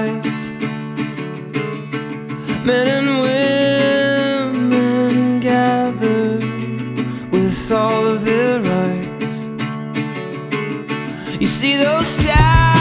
light. Men and women gather with all of their rights. You see those stars